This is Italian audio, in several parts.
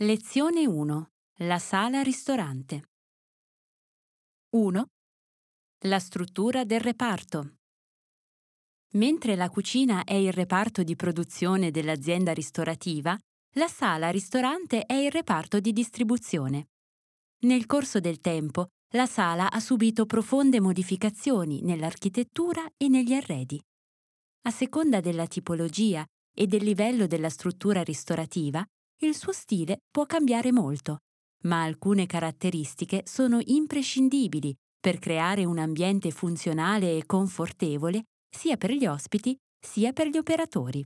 Lezione 1. La sala ristorante. 1. La struttura del reparto. Mentre la cucina è il reparto di produzione dell'azienda ristorativa, la sala ristorante è il reparto di distribuzione. Nel corso del tempo, la sala ha subito profonde modificazioni nell'architettura e negli arredi. A seconda della tipologia e del livello della struttura ristorativa, il suo stile può cambiare molto, ma alcune caratteristiche sono imprescindibili per creare un ambiente funzionale e confortevole sia per gli ospiti sia per gli operatori.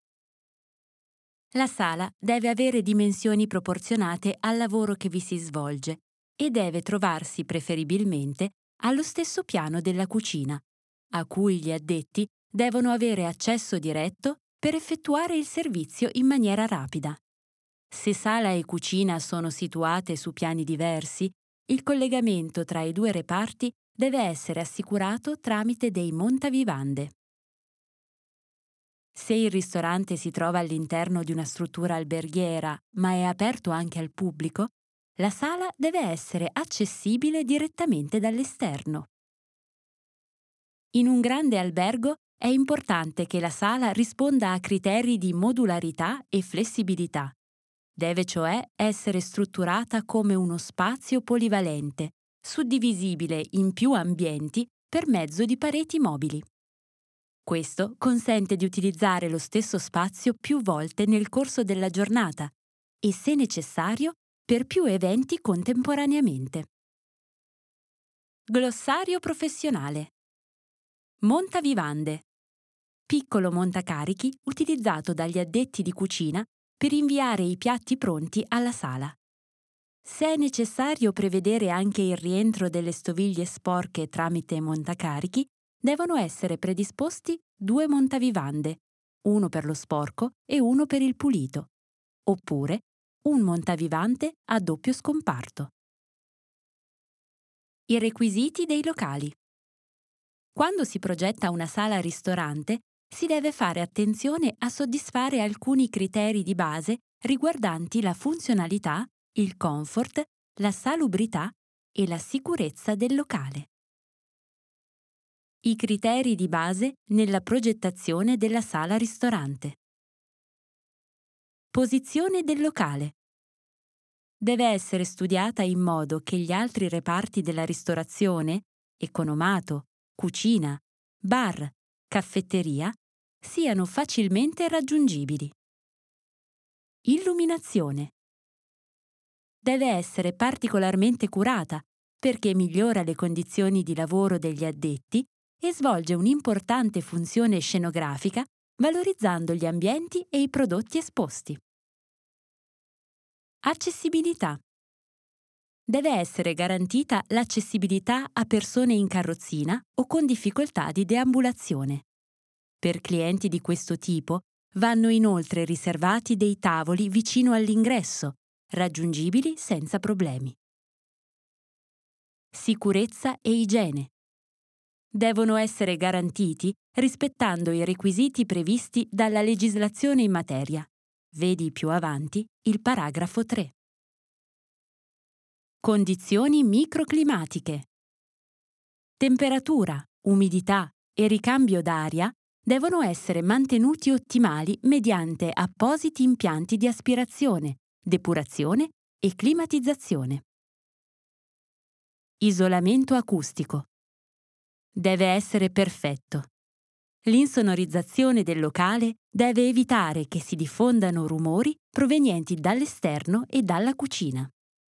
La sala deve avere dimensioni proporzionate al lavoro che vi si svolge e deve trovarsi preferibilmente allo stesso piano della cucina, a cui gli addetti devono avere accesso diretto per effettuare il servizio in maniera rapida. Se sala e cucina sono situate su piani diversi, il collegamento tra i due reparti deve essere assicurato tramite dei montavivande. Se il ristorante si trova all'interno di una struttura alberghiera, ma è aperto anche al pubblico, la sala deve essere accessibile direttamente dall'esterno. In un grande albergo è importante che la sala risponda a criteri di modularità e flessibilità. Deve cioè essere strutturata come uno spazio polivalente, suddivisibile in più ambienti per mezzo di pareti mobili. Questo consente di utilizzare lo stesso spazio più volte nel corso della giornata e, se necessario, per più eventi contemporaneamente. Glossario professionale. Montavivande. Piccolo montacarichi utilizzato dagli addetti di cucina per inviare i piatti pronti alla sala. Se è necessario prevedere anche il rientro delle stoviglie sporche tramite montacarichi, devono essere predisposti 2 montavivande, uno per lo sporco e uno per il pulito, oppure un montavivante a doppio scomparto. I requisiti dei locali. Quando si progetta una sala ristorante, si deve fare attenzione a soddisfare alcuni criteri di base riguardanti la funzionalità, il comfort, la salubrità e la sicurezza del locale. I criteri di base nella progettazione della sala ristorante. Posizione del locale. Deve essere studiata in modo che gli altri reparti della ristorazione, economato, cucina, bar, caffetteria, siano facilmente raggiungibili. Illuminazione. Deve essere particolarmente curata perché migliora le condizioni di lavoro degli addetti e svolge un'importante funzione scenografica valorizzando gli ambienti e i prodotti esposti. Accessibilità. Deve essere garantita l'accessibilità a persone in carrozzina o con difficoltà di deambulazione. Per clienti di questo tipo vanno inoltre riservati dei tavoli vicino all'ingresso, raggiungibili senza problemi. Sicurezza e igiene. Devono essere garantiti rispettando i requisiti previsti dalla legislazione in materia. Vedi più avanti il paragrafo 3. Condizioni microclimatiche. Temperatura, umidità e ricambio d'aria devono essere mantenuti ottimali mediante appositi impianti di aspirazione, depurazione e climatizzazione. Isolamento acustico. Deve essere perfetto. L'insonorizzazione del locale deve evitare che si diffondano rumori provenienti dall'esterno e dalla cucina.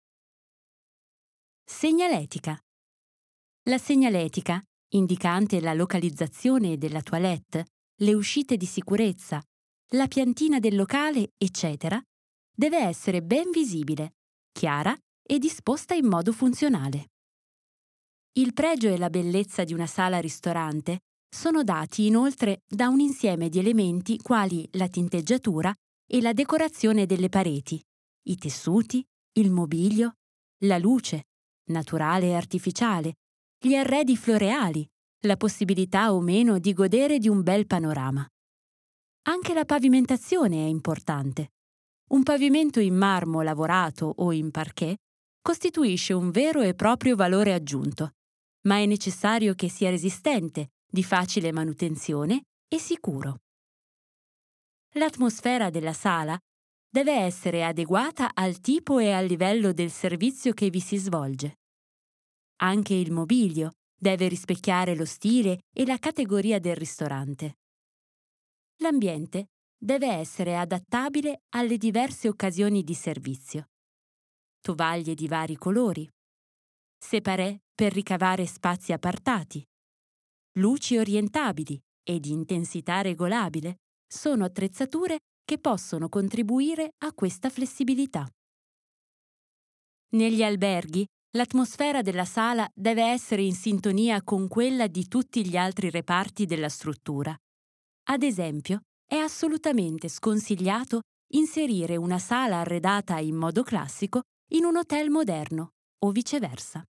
Segnaletica. La segnaletica, indicante la localizzazione della toilette, le uscite di sicurezza, la piantina del locale, eccetera, deve essere ben visibile, chiara e disposta in modo funzionale. Il pregio e la bellezza di una sala-ristorante sono dati inoltre da un insieme di elementi quali la tinteggiatura e la decorazione delle pareti, i tessuti, il mobilio, la luce, naturale e artificiale, gli arredi floreali, la possibilità o meno di godere di un bel panorama. Anche la pavimentazione è importante. un pavimento in marmo lavorato o in parquet costituisce un vero e proprio valore aggiunto, ma è necessario che sia resistente, di facile manutenzione e sicuro. L'atmosfera della sala deve essere adeguata al tipo e al livello del servizio che vi si svolge. Anche il mobilio deve rispecchiare lo stile e la categoria del ristorante. L'ambiente deve essere adattabile alle diverse occasioni di servizio. Tovaglie di vari colori, separé per ricavare spazi appartati, luci orientabili e di intensità regolabile sono attrezzature che possono contribuire a questa flessibilità. Negli alberghi, l'atmosfera della sala deve essere in sintonia con quella di tutti gli altri reparti della struttura. Ad esempio, è assolutamente sconsigliato inserire una sala arredata in modo classico in un hotel moderno o viceversa.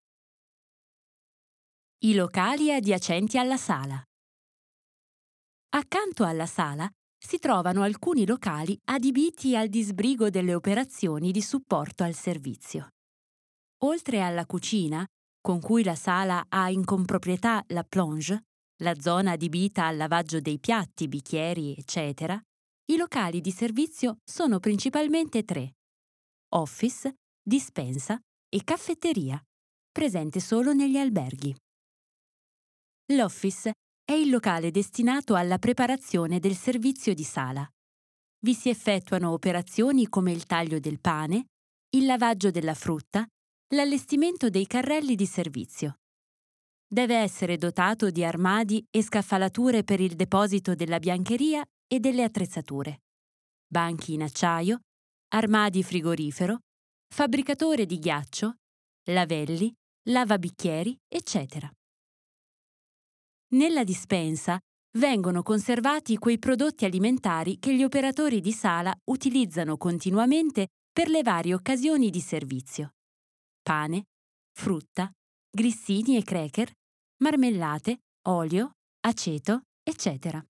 I locali adiacenti alla sala. Accanto alla sala si trovano alcuni locali adibiti al disbrigo delle operazioni di supporto al servizio. Oltre alla cucina, con cui la sala ha in comproprietà la plonge, la zona adibita al lavaggio dei piatti, bicchieri, eccetera, i locali di servizio sono principalmente 3: office, dispensa e caffetteria, presente solo negli alberghi. L'office è il locale destinato alla preparazione del servizio di sala. Vi si effettuano operazioni come il taglio del pane, il lavaggio della frutta, l'allestimento dei carrelli di servizio. Deve essere dotato di armadi e scaffalature per il deposito della biancheria e delle attrezzature, banchi in acciaio, armadi frigorifero, fabbricatore di ghiaccio, lavelli, lavabicchieri, eccetera. Nella dispensa vengono conservati quei prodotti alimentari che gli operatori di sala utilizzano continuamente per le varie occasioni di servizio: pane, frutta, grissini e cracker, marmellate, olio, aceto, eccetera.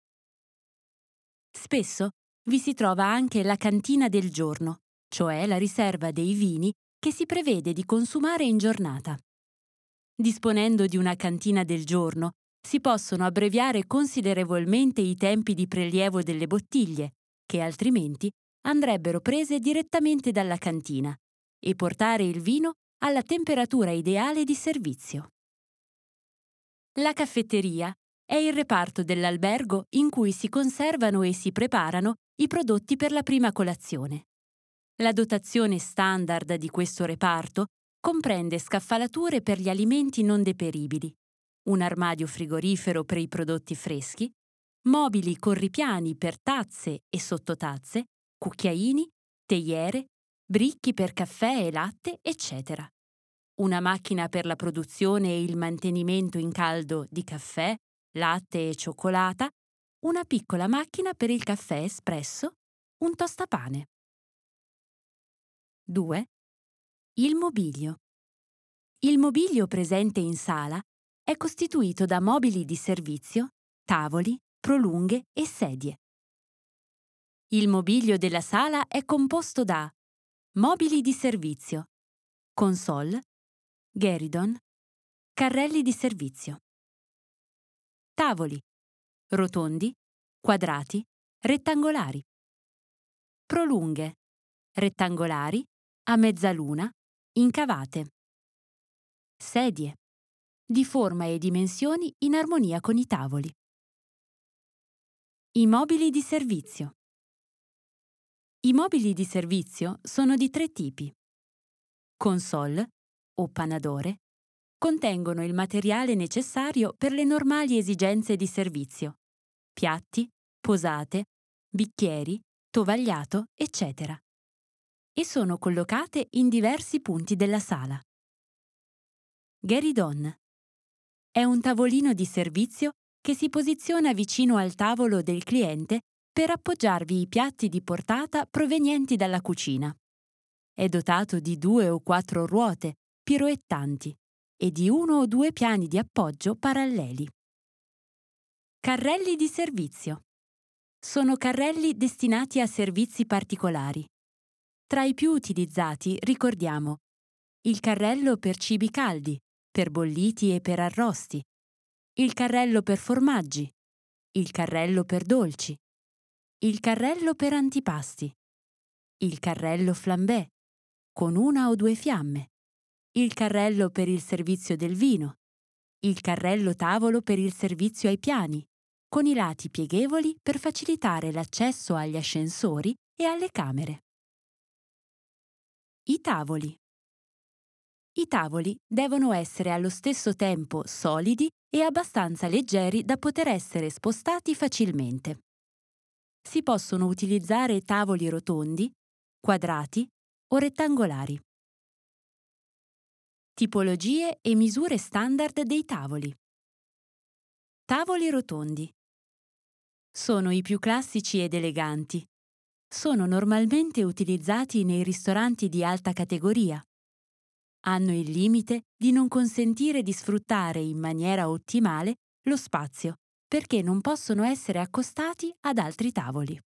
Spesso vi si trova anche la cantina del giorno, cioè la riserva dei vini che si prevede di consumare in giornata. Disponendo di una cantina del giorno, si possono abbreviare considerevolmente i tempi di prelievo delle bottiglie, che altrimenti andrebbero prese direttamente dalla cantina, e portare il vino alla temperatura ideale di servizio. La caffetteria è il reparto dell'albergo in cui si conservano e si preparano i prodotti per la prima colazione. La dotazione standard di questo reparto comprende scaffalature per gli alimenti non deperibili, un armadio frigorifero per i prodotti freschi, mobili corripiani per tazze e sottotazze, cucchiaini, teiere, bricchi per caffè e latte, eccetera. Una macchina per la produzione e il mantenimento in caldo di caffè, latte e cioccolata, una piccola macchina per il caffè espresso, un tostapane. 2. Il mobilio. Il mobilio presente in sala è costituito da mobili di servizio, tavoli, prolunghe e sedie. Il mobilio della sala è composto da mobili di servizio, console, guéridon, carrelli di servizio. Tavoli, rotondi, quadrati, rettangolari. Prolunghe, rettangolari, a mezzaluna, incavate. Sedie, di forma e dimensioni in armonia con i tavoli. I mobili di servizio. I mobili di servizio sono di 3 tipi. Console, o panadore, contengono il materiale necessario per le normali esigenze di servizio: piatti, posate, bicchieri, tovagliato, eccetera. E sono collocate in diversi punti della sala. Guéridon è un tavolino di servizio che si posiziona vicino al tavolo del cliente per appoggiarvi i piatti di portata provenienti dalla cucina. È dotato di 2 o 4 ruote piroettanti e di 1 o 2 piani di appoggio paralleli. Carrelli di servizio. Sono carrelli destinati a servizi particolari, Tra i più utilizzati ricordiamo il carrello per cibi caldi, per bolliti e per arrosti, il carrello per formaggi, il carrello per dolci, il carrello per antipasti, il carrello flambè, con 1 o 2 fiamme, il carrello per il servizio del vino, il carrello tavolo per il servizio ai piani, con i lati pieghevoli per facilitare l'accesso agli ascensori e alle camere. I tavoli. I tavoli devono essere allo stesso tempo solidi e abbastanza leggeri da poter essere spostati facilmente. Si possono utilizzare tavoli rotondi, quadrati o rettangolari. Tipologie e misure standard dei tavoli. Tavoli rotondi. Sono i più classici ed eleganti. Sono normalmente utilizzati nei ristoranti di alta categoria. Hanno il limite di non consentire di sfruttare in maniera ottimale lo spazio, perché non possono essere accostati ad altri tavoli.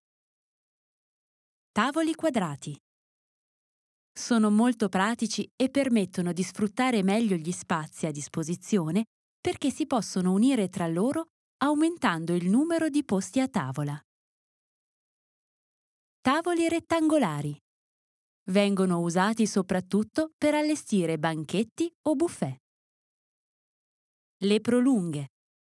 Tavoli quadrati. Sono molto pratici e permettono di sfruttare meglio gli spazi a disposizione perché si possono unire tra loro aumentando il numero di posti a tavola. Tavoli rettangolari. Vengono usati soprattutto per allestire banchetti o buffet. Le prolunghe.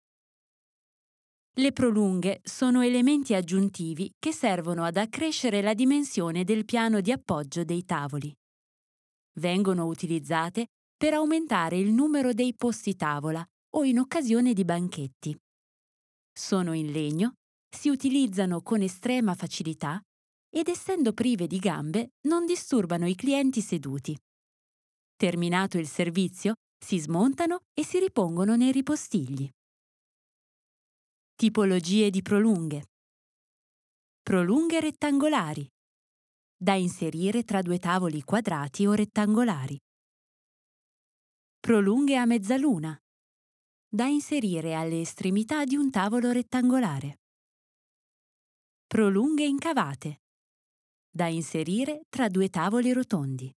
Le prolunghe sono elementi aggiuntivi che servono ad accrescere la dimensione del piano di appoggio dei tavoli. Vengono utilizzate per aumentare il numero dei posti tavola o in occasione di banchetti. Sono in legno, si utilizzano con estrema facilità ed essendo prive di gambe non disturbano i clienti seduti. Terminato il servizio, si smontano e si ripongono nei ripostigli. Tipologie di prolunghe. Prolunghe rettangolari. Da inserire tra 2 tavoli quadrati o rettangolari. Prolunghe a mezzaluna. Da inserire alle estremità di un tavolo rettangolare. Prolunghe incavate. Da inserire tra 2 tavoli rotondi.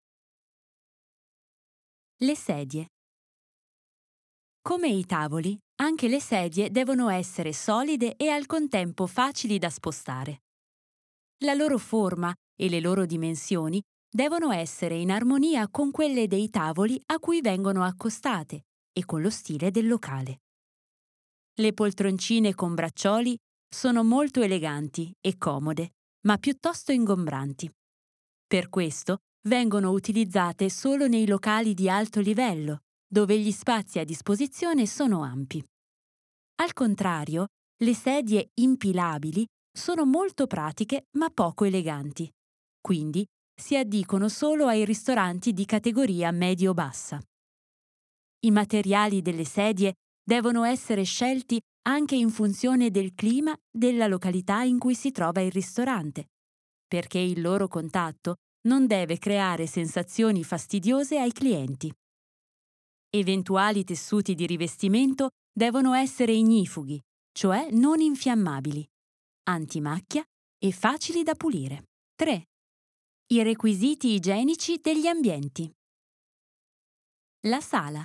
Le sedie. Come i tavoli, anche le sedie devono essere solide e al contempo facili da spostare. La loro forma e le loro dimensioni devono essere in armonia con quelle dei tavoli a cui vengono accostate e con lo stile del locale. Le poltroncine con braccioli sono molto eleganti e comode, ma piuttosto ingombranti. Per questo vengono utilizzate solo nei locali di alto livello, dove gli spazi a disposizione sono ampi. Al contrario, le sedie impilabili sono molto pratiche ma poco eleganti, quindi si addicono solo ai ristoranti di categoria medio-bassa. I materiali delle sedie devono essere scelti anche in funzione del clima della località in cui si trova il ristorante, perché il loro contatto non deve creare sensazioni fastidiose ai clienti. Eventuali tessuti di rivestimento devono essere ignifughi, cioè non infiammabili, antimacchia e facili da pulire. 3. I requisiti igienici degli ambienti. La sala.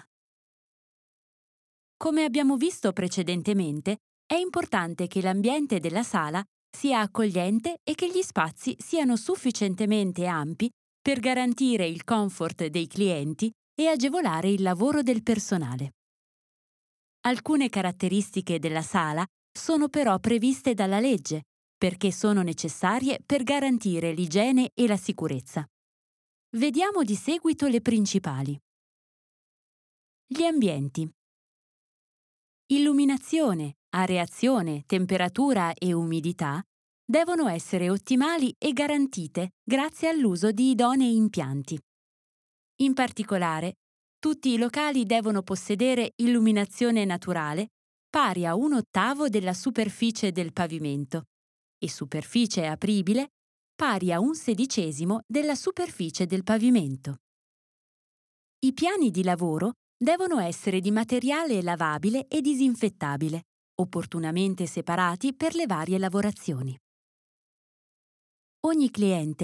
Come abbiamo visto precedentemente, è importante che l'ambiente della sala sia accogliente e che gli spazi siano sufficientemente ampi per garantire il comfort dei clienti e agevolare il lavoro del personale. Alcune caratteristiche della sala sono però previste dalla legge, perché sono necessarie per garantire l'igiene e la sicurezza. Vediamo di seguito le principali. Gli ambienti. Illuminazione, areazione, temperatura e umidità devono essere ottimali e garantite grazie all'uso di idonei impianti. In particolare, tutti i locali devono possedere illuminazione naturale pari a 1/8 della superficie del pavimento e superficie apribile pari a 1/16 della superficie del pavimento. I piani di lavoro devono essere di materiale lavabile e disinfettabile, opportunamente separati per le varie lavorazioni. Ogni cliente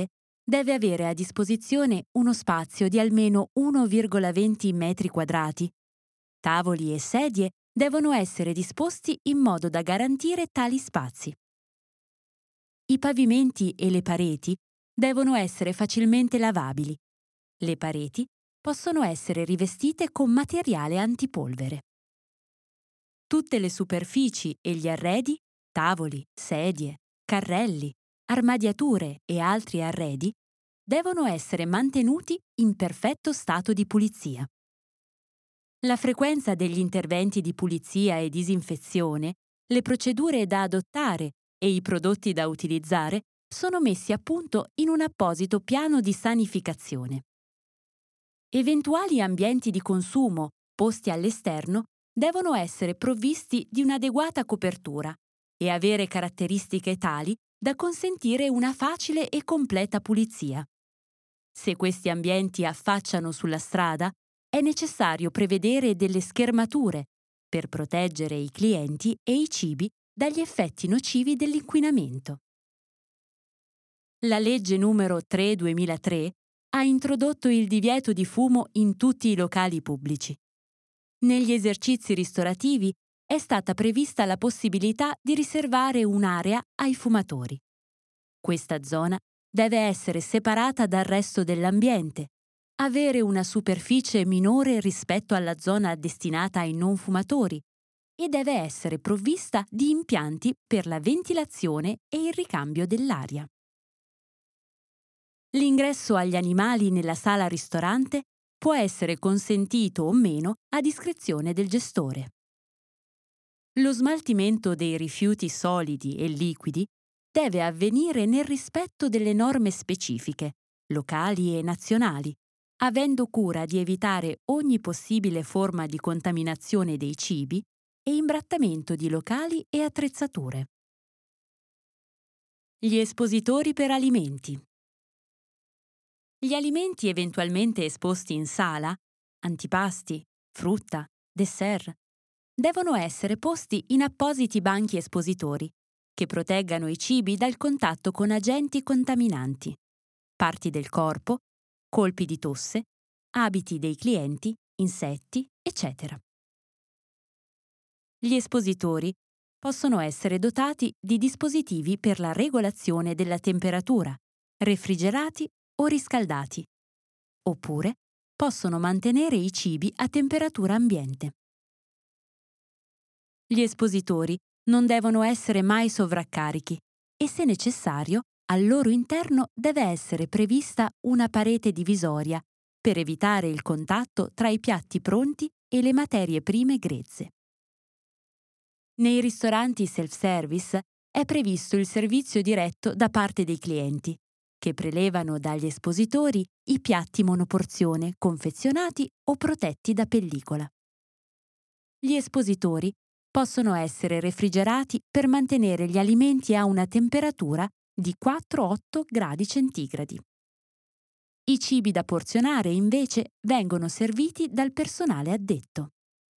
deve avere a disposizione uno spazio di almeno 1,20 metri quadrati. Tavoli e sedie devono essere disposti in modo da garantire tali spazi. I pavimenti e le pareti devono essere facilmente lavabili. Le pareti possono essere rivestite con materiale antipolvere. Tutte le superfici e gli arredi, tavoli, sedie, carrelli, armadiature e altri arredi, devono essere mantenuti in perfetto stato di pulizia. La frequenza degli interventi di pulizia e disinfezione, le procedure da adottare e i prodotti da utilizzare sono messi a punto in un apposito piano di sanificazione. Eventuali ambienti di consumo posti all'esterno devono essere provvisti di un'adeguata copertura e avere caratteristiche tali da consentire una facile e completa pulizia. Se questi ambienti affacciano sulla strada, è necessario prevedere delle schermature per proteggere i clienti e i cibi dagli effetti nocivi dell'inquinamento. La legge numero 3/2003 ha introdotto il divieto di fumo in tutti i locali pubblici. Negli esercizi ristorativi è stata prevista la possibilità di riservare un'area ai fumatori. Questa zona deve essere separata dal resto dell'ambiente, avere una superficie minore rispetto alla zona destinata ai non fumatori e deve essere provvista di impianti per la ventilazione e il ricambio dell'aria. L'ingresso agli animali nella sala ristorante può essere consentito o meno a discrezione del gestore. Lo smaltimento dei rifiuti solidi e liquidi deve avvenire nel rispetto delle norme specifiche, locali e nazionali, avendo cura di evitare ogni possibile forma di contaminazione dei cibi e imbrattamento di locali e attrezzature. Gli espositori per alimenti. Gli alimenti eventualmente esposti in sala, antipasti, frutta, dessert, devono essere posti in appositi banchi espositori che proteggano i cibi dal contatto con agenti contaminanti, parti del corpo, colpi di tosse, abiti dei clienti, insetti, eccetera. Gli espositori possono essere dotati di dispositivi per la regolazione della temperatura, refrigerati o riscaldati, oppure possono mantenere i cibi a temperatura ambiente. Gli espositori non devono essere mai sovraccarichi e, se necessario, al loro interno deve essere prevista una parete divisoria per evitare il contatto tra i piatti pronti e le materie prime grezze. Nei ristoranti self-service è previsto il servizio diretto da parte dei clienti, che prelevano dagli espositori i piatti monoporzione confezionati o protetti da pellicola. Gli espositori possono essere refrigerati per mantenere gli alimenti a una temperatura di 4-8 gradi centigradi. I cibi da porzionare, invece, vengono serviti dal personale addetto.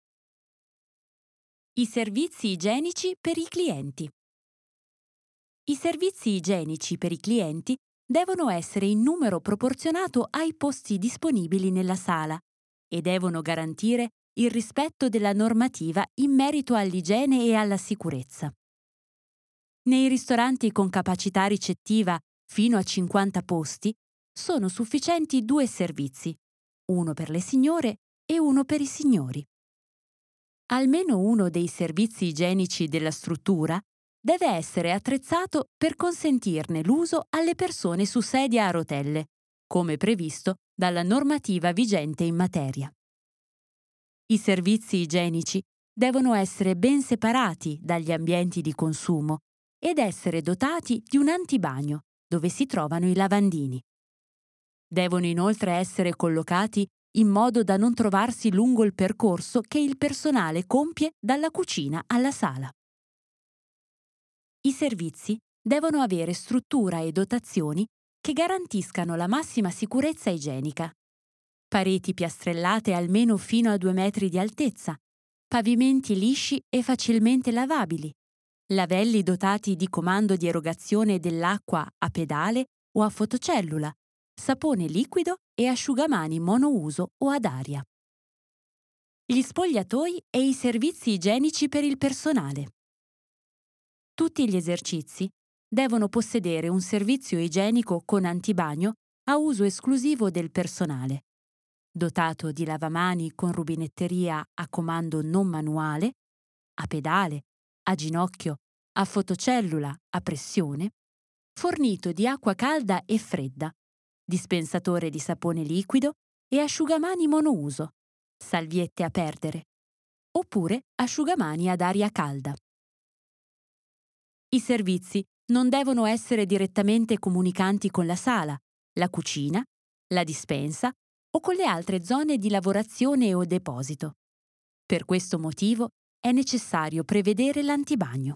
I servizi igienici per i clienti. I servizi igienici per i clienti devono essere in numero proporzionato ai posti disponibili nella sala e devono garantire il rispetto della normativa in merito all'igiene e alla sicurezza. Nei ristoranti con capacità ricettiva fino a 50 posti sono sufficienti 2 servizi, uno per le signore e uno per i signori. Almeno uno dei servizi igienici della struttura deve essere attrezzato per consentirne l'uso alle persone su sedia a rotelle, come previsto dalla normativa vigente in materia. I servizi igienici devono essere ben separati dagli ambienti di consumo ed essere dotati di un antibagno dove si trovano i lavandini. Devono inoltre essere collocati in modo da non trovarsi lungo il percorso che il personale compie dalla cucina alla sala. I servizi devono avere struttura e dotazioni che garantiscano la massima sicurezza igienica. Pareti piastrellate almeno fino a 2 metri di altezza, pavimenti lisci e facilmente lavabili, lavelli dotati di comando di erogazione dell'acqua a pedale o a fotocellula sapone liquido e asciugamani monouso o ad aria. Gli spogliatoi e i servizi igienici per il personale. Tutti gli esercizi devono possedere un servizio igienico con antibagno a uso esclusivo del personale, dotato di lavamani con rubinetteria a comando non manuale, a pedale, a ginocchio, a fotocellula, a pressione, fornito di acqua calda e fredda, dispensatore di sapone liquido e asciugamani monouso, salviette a perdere, oppure asciugamani ad aria calda. I servizi non devono essere direttamente comunicanti con la sala, la cucina, la dispensa o con le altre zone di lavorazione o deposito. Per questo motivo è necessario prevedere l'antibagno.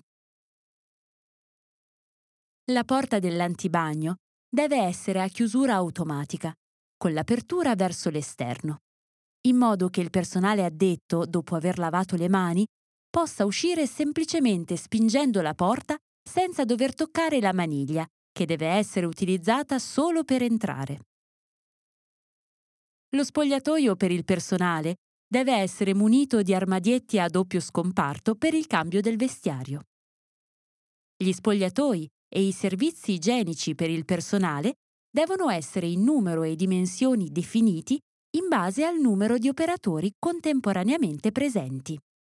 La porta dell'antibagno deve essere a chiusura automatica, con l'apertura verso l'esterno, in modo che il personale addetto, dopo aver lavato le mani, possa uscire semplicemente spingendo la porta senza dover toccare la maniglia, che deve essere utilizzata solo per entrare. Lo spogliatoio per il personale deve essere munito di armadietti a doppio scomparto per il cambio del vestiario. Gli spogliatoi e i servizi igienici per il personale devono essere in numero e dimensioni definiti in base al numero di operatori contemporaneamente presenti.